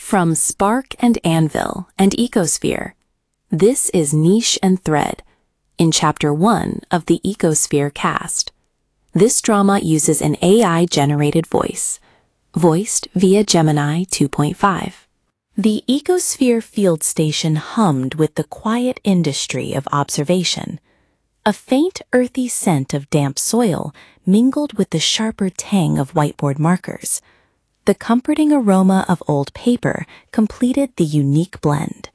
From Spark and Anvil and Ecosphere, this is Niche and Thread, in Chapter 1 of the Ecosphere cast. This drama uses an AI-generated voice, voiced via Gemini 2.5. The Ecosphere field station hummed with the quiet industry of observation. A faint, earthy scent of damp soil mingled with the sharper tang of whiteboard markers. The comforting aroma of old paper completed the unique blend.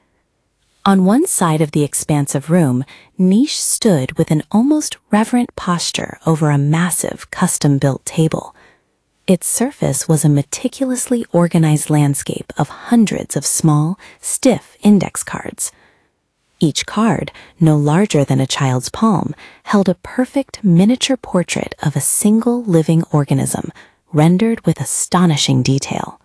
On one side of the expansive room, Niche stood with an almost reverent posture over a massive, custom-built table. Its surface was a meticulously organized landscape of hundreds of small, stiff index cards. Each card, no larger than a child's palm, held a perfect miniature portrait of a single living organism, rendered with astonishing detail.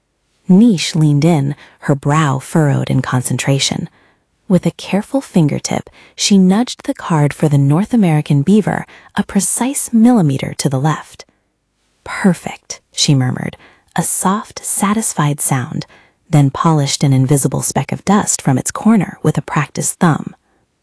Niche leaned in, her brow furrowed in concentration. With a careful fingertip, she nudged the card for the North American beaver a precise millimeter to the left. "Perfect," she murmured, a soft, satisfied sound, then polished an invisible speck of dust from its corner with a practiced thumb.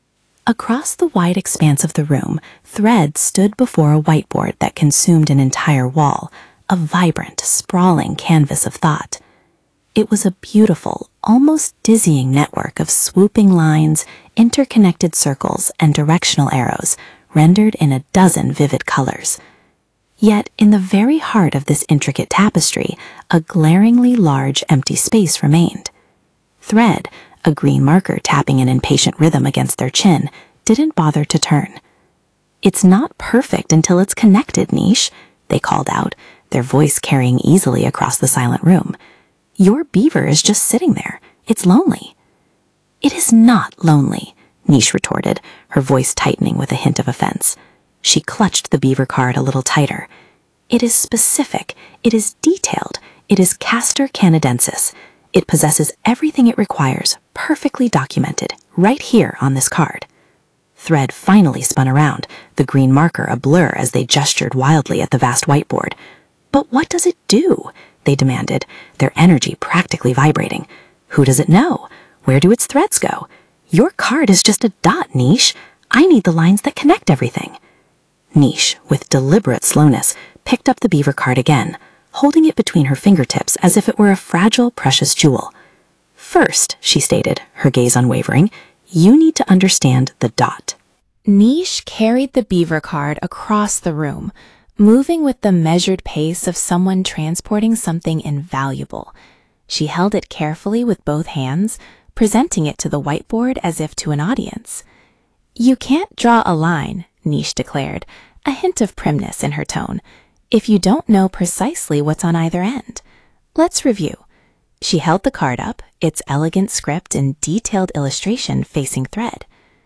Across the wide expanse of the room, Thread stood before a whiteboard that consumed an entire wall, a vibrant, sprawling canvas of thought. It was a beautiful, almost dizzying network of swooping lines, interconnected circles, and directional arrows, rendered in a dozen vivid colors. Yet, in the very heart of this intricate tapestry, a glaringly large empty space remained. Thread, a green marker tapping an impatient rhythm against their chin, didn't bother to turn. "It's not perfect until it's connected, Niche," they called out, their voice carrying easily across the silent room. "Your beaver is just sitting there. It's lonely." "It is not lonely," Niche retorted, her voice tightening with a hint of offense. She clutched the beaver card a little tighter. "It is specific, it is detailed, it is Castor canadensis. It possesses everything it requires, perfectly documented, right here on this card." Thread finally spun around, the green marker a blur as they gestured wildly at the vast whiteboard. "But what does it do?" they demanded, their energy practically vibrating. "Who does it know? Where do its threads go? Your card is just a dot, Niche. I need the lines that connect everything." Niche, with deliberate slowness, picked up the beaver card again, holding it between her fingertips as if it were a fragile, precious jewel. "First," she stated, her gaze unwavering, "you need to understand the dot." Niche carried the beaver card across the room, moving with the measured pace of someone transporting something invaluable. She held it carefully with both hands, presenting it to the whiteboard as if to an audience. "You can't draw a line," Niche declared, a hint of primness in her tone, "if you don't know precisely what's on either end. Let's review." She held the card up, its elegant script and detailed illustration facing Thread.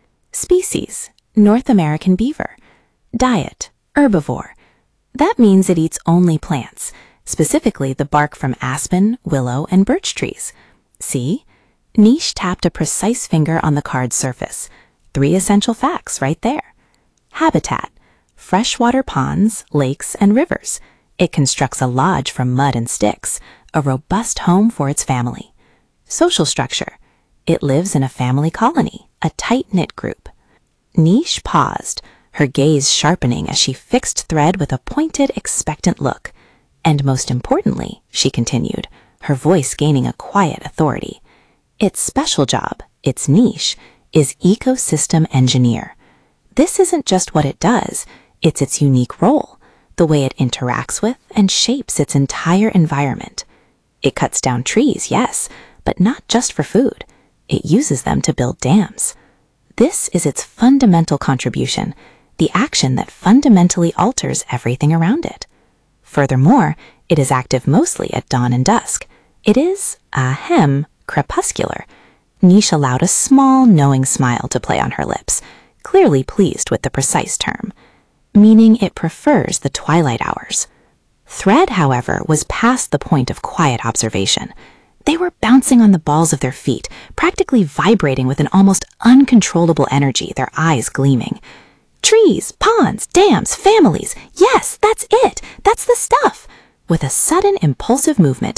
Species: North American beaver. Diet: herbivore. That means it eats only plants, specifically the bark from aspen, willow, and birch trees. See? Niche tapped a precise finger on the card's surface. 3 essential facts right there. Habitat: freshwater ponds, lakes, and rivers. It constructs a lodge from mud and sticks, a robust home for its family. Social structure: it lives in a family colony, a tight-knit group. Niche paused, her gaze sharpening as she fixed Thread with a pointed, expectant look. "And most importantly," she continued, her voice gaining a quiet authority, "its special job, its niche, is ecosystem engineer. This isn't just what it does, it's its unique role, the way it interacts with and shapes its entire environment. It cuts down trees, yes, but not just for food. It uses them to build dams. This is its fundamental contribution, the action that fundamentally alters everything around it. Furthermore, it is active mostly at dawn and dusk. It is, crepuscular." Niche allowed a small, knowing smile to play on her lips, clearly pleased with the precise term, meaning it prefers the twilight hours. Thread, however, was past the point of quiet observation. They were bouncing on the balls of their feet, practically vibrating with an almost uncontrollable energy, their eyes gleaming. "Trees, ponds, dams, families. Yes, that's it. That's the stuff." With a sudden impulsive movement,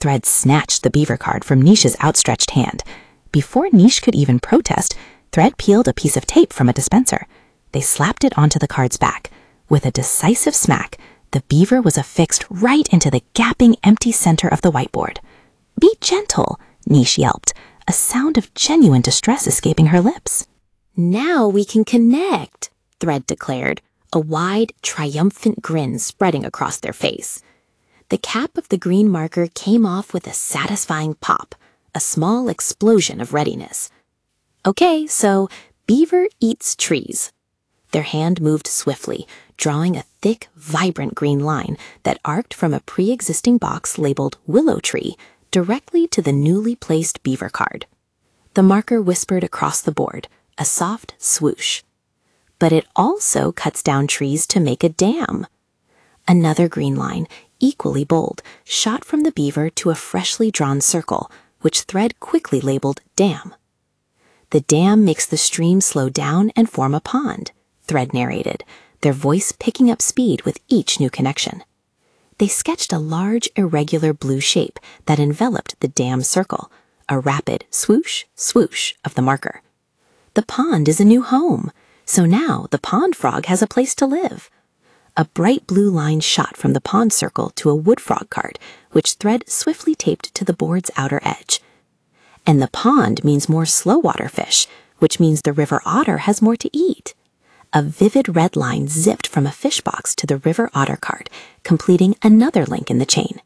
Thread snatched the beaver card from Nish's outstretched hand. Before Nish could even protest, Thread peeled a piece of tape from a dispenser. They slapped it onto the card's back. With a decisive smack, the beaver was affixed right into the gaping, empty center of the whiteboard. "Be gentle," Nish yelped, a sound of genuine distress escaping her lips. "Now we can connect," Thread declared, a wide, triumphant grin spreading across their face. The cap of the green marker came off with a satisfying pop, a small explosion of readiness. "Okay, so beaver eats trees." Their hand moved swiftly, drawing a thick, vibrant green line that arced from a pre-existing box labeled Willow Tree directly to the newly placed beaver card. The marker whispered across the board, a soft swoosh. "But it also cuts down trees to make a dam." Another green line, equally bold, shot from the beaver to a freshly drawn circle, which Thread quickly labeled Dam. "The dam makes the stream slow down and form a pond," Thread narrated, their voice picking up speed with each new connection. They sketched a large, irregular blue shape that enveloped the dam circle, a rapid swoosh, swoosh of the marker. "The pond is a new home, so now the pond frog has a place to live." A bright blue line shot from the pond circle to a wood frog card, which Thread swiftly taped to the board's outer edge. "And the pond means more slow water fish, which means the river otter has more to eat." A vivid red line zipped from a fish box to the river otter card, completing another link in the chain.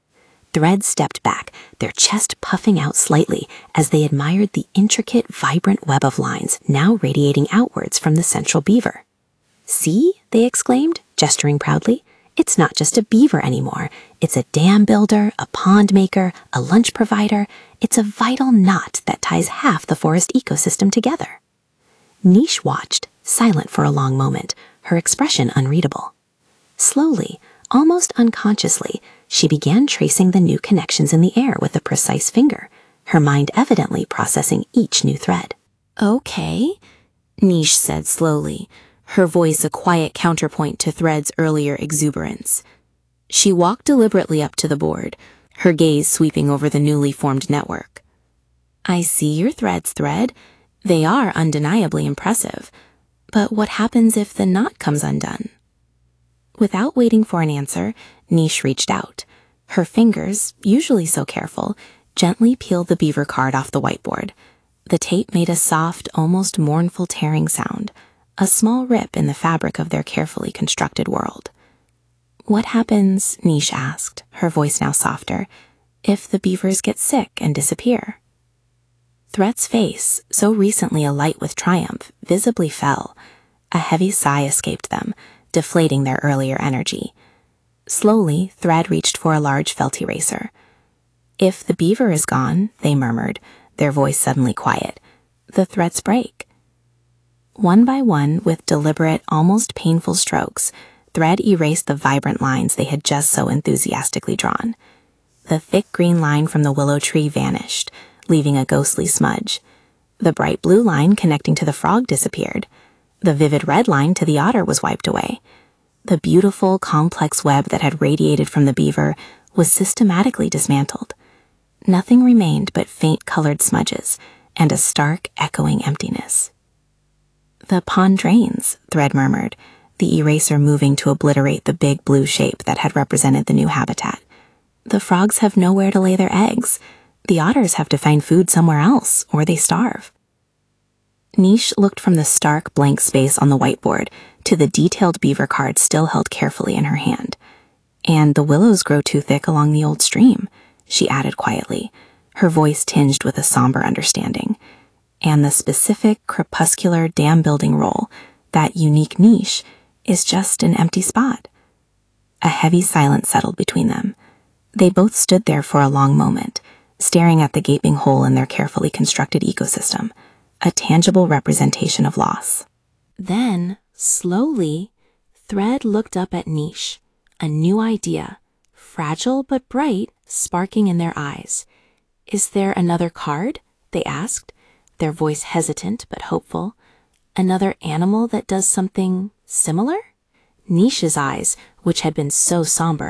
Thread stepped back, their chest puffing out slightly as they admired the intricate, vibrant web of lines now radiating outwards from the central beaver. "See?" they exclaimed, gesturing proudly. "It's not just a beaver anymore. It's a dam builder, a pond maker, a lunch provider. It's a vital knot that ties half the forest ecosystem together." Nish watched, silent for a long moment, her expression unreadable. Slowly, almost unconsciously, she began tracing the new connections in the air with a precise finger, her mind evidently processing each new thread. "Okay," Nish said slowly, her voice a quiet counterpoint to Thread's earlier exuberance. She walked deliberately up to the board, her gaze sweeping over the newly formed network. "I see your threads, Thread. They are undeniably impressive. But what happens if the knot comes undone?" Without waiting for an answer, Nish reached out. Her fingers, usually so careful, gently peeled the beaver card off the whiteboard. The tape made a soft, almost mournful tearing sound, a small rip in the fabric of their carefully constructed world. "What happens," Nish asked, her voice now softer, "if the beavers get sick and disappear?" Thread's face, so recently alight with triumph, visibly fell. A heavy sigh escaped them, deflating their earlier energy. Slowly, Thread reached for a large felt eraser. "If the beaver is gone," they murmured, their voice suddenly quiet, "the threads break." One by one, with deliberate, almost painful strokes, Thread erased the vibrant lines they had just so enthusiastically drawn. The thick green line from the willow tree vanished, leaving a ghostly smudge. The bright blue line connecting to the frog disappeared. The vivid red line to the otter was wiped away. The beautiful, complex web that had radiated from the beaver was systematically dismantled. Nothing remained but faint colored smudges and a stark, echoing emptiness. "The pond drains," Thread murmured, the eraser moving to obliterate the big blue shape that had represented the new habitat. "The frogs have nowhere to lay their eggs. The otters have to find food somewhere else, or they starve." Nish looked from the stark, blank space on the whiteboard to the detailed beaver card still held carefully in her hand. "And the willows grow too thick along the old stream," she added quietly, her voice tinged with a somber understanding. "And the specific, crepuscular dam-building role, that unique niche, is just an empty spot." A heavy silence settled between them. They both stood there for a long moment, staring at the gaping hole in their carefully constructed ecosystem, a tangible representation of loss. Then, slowly, Thread looked up at Nish, a new idea, fragile but bright, sparking in their eyes. "Is there another card?" they asked, their voice hesitant but hopeful. "Another animal that does something similar?" Nish's eyes, which had been so somber,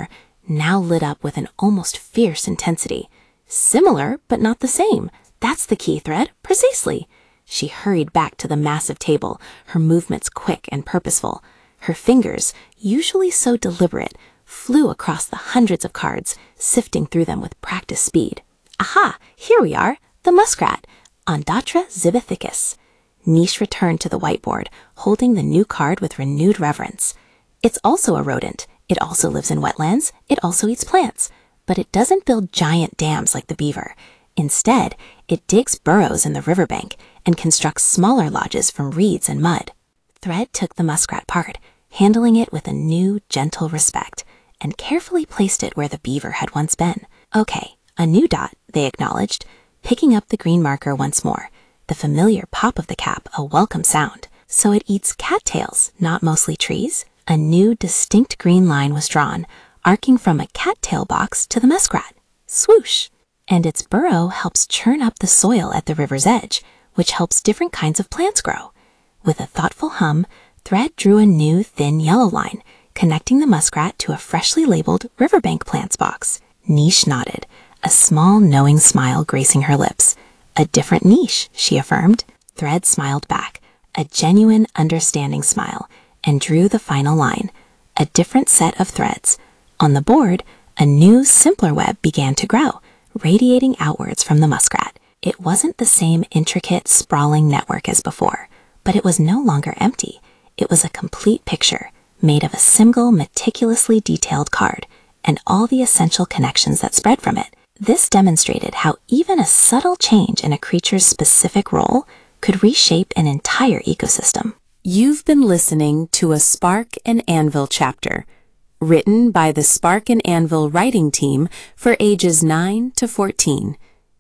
now lit up with an almost fierce intensity. Similar, but not the same. That's the key, Thread. Precisely. She hurried back to the massive table, her movements quick and purposeful. Her fingers, usually so deliberate, flew across the hundreds of cards, sifting through them with practiced speed. Aha! Here we are! The muskrat! Ondatra zibethicus. Niche returned to the whiteboard, holding the new card with renewed reverence. It's also a rodent. It also lives in wetlands. It also eats plants. But it doesn't build giant dams like the beaver. Instead, it digs burrows in the riverbank and constructs smaller lodges from reeds and mud. Thread took the muskrat part, handling it with a new, gentle respect, and carefully placed it where the beaver had once been. Okay, a new dot, they acknowledged, picking up the green marker once more, the familiar pop of the cap a welcome sound. So it eats cattails, not mostly trees? A new, distinct green line was drawn, arcing from a cattail box to the muskrat. Swoosh! And its burrow helps churn up the soil at the river's edge, which helps different kinds of plants grow. With a thoughtful hum, Thread drew a new, thin yellow line, connecting the muskrat to a freshly labeled riverbank plants box. Niche nodded, a small, knowing smile gracing her lips. A different niche, she affirmed. Thread smiled back, a genuine, understanding smile, and drew the final line, a different set of threads. On the board, a new, simpler web began to grow, radiating outwards from the muskrat. It wasn't the same intricate, sprawling network as before, but it was no longer empty. It was a complete picture, made of a single, meticulously detailed card, and all the essential connections that spread from it. This demonstrated how even a subtle change in a creature's specific role could reshape an entire ecosystem. You've been listening to a Spark and Anvil chapter, written by the Spark and Anvil writing team for ages 9 to 14.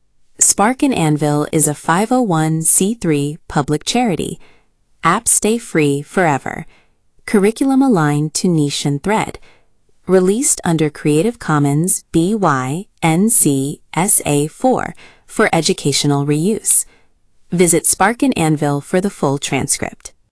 Spark and Anvil is a 501c3 public charity. Apps stay free forever. Curriculum aligned to Niche and Thread. Released under Creative Commons BY-NC SA4 for educational reuse. Visit Spark and Anvil for the full transcript.